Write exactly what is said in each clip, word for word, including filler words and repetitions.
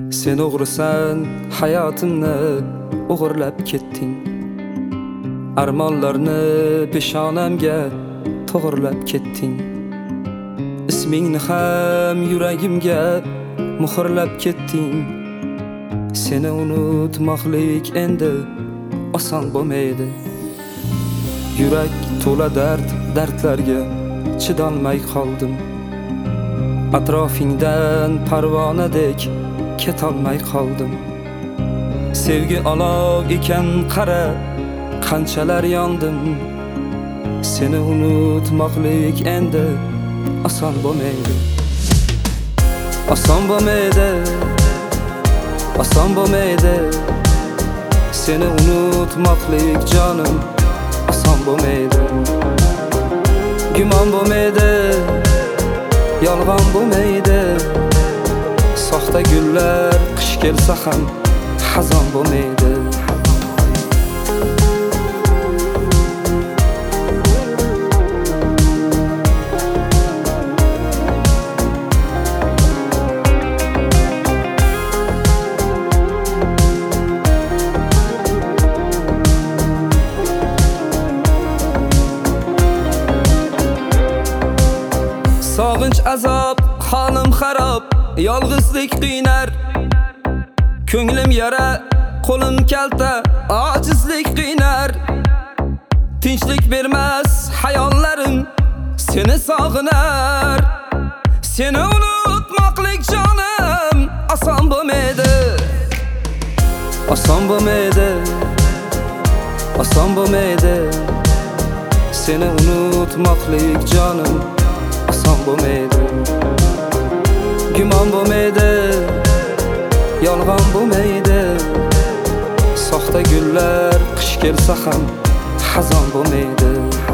Sen o'g'risan hayotimni o'g'irlab ketding. Armonlarni peshonamga to'g'rilab ketding. Ismingni ham yuragimga muhrlab ketding. Seni unutmoqlik endi oson bo'lmaydi. Yurak to'la dard, dardlarga chidolmay qoldim. Atrofingdan parvonadek ketolmay qoldim. Sevgi olov ekan qara, qanchalar yondim. Seni unutmoqlik endi oson bo'lmaydi. Oson bo'lmaydi. Oson bo'lmaydi. Seni unutmoqlik jonim oson bo'lmaydi. Gumon bo'lmaydi. Yolg'on bo'lmaydi. Soxta gullar qish kelsa ham xazon bo'lmaydi. Sog'inch azob, holim xarob, yolg'izlik qiynar. Ko'nglim yara, qo'lim kalta, ojizlik qiynar. Tinchlik bermas hayollarim seni sog'inar. Seni unutmoqlik jonim oson bo'lmaydi. Oson bo'lmaydi. Oson bo'lmaydi. Seni unutmoqlik jonim oson bo'lmaydi. Gumon bo'lmaydi. Yolg'on bo'lmaydi. Soxta gullar qish kelsa ham xazon bo'lmaydi.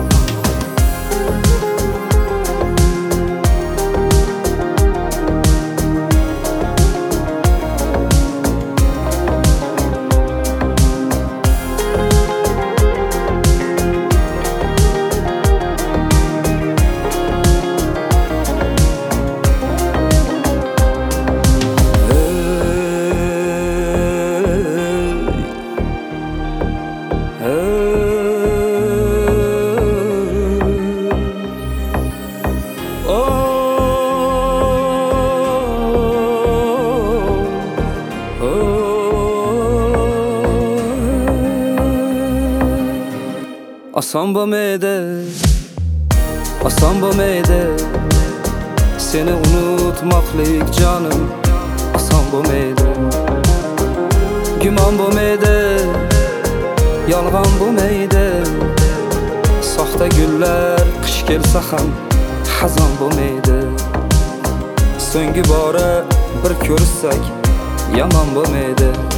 Oson bo'lmaydi. Oson bo'lmaydi. Seni unutmoqlik jonim oson bo'lmaydi. Gumon bo'lmaydi. Yolg'on bo'lmaydi. Soxta gullar qish kelsa ham xazon bo'lmaydi. So'nggi bora bir ko'rishsak yomon bo'lmaydi.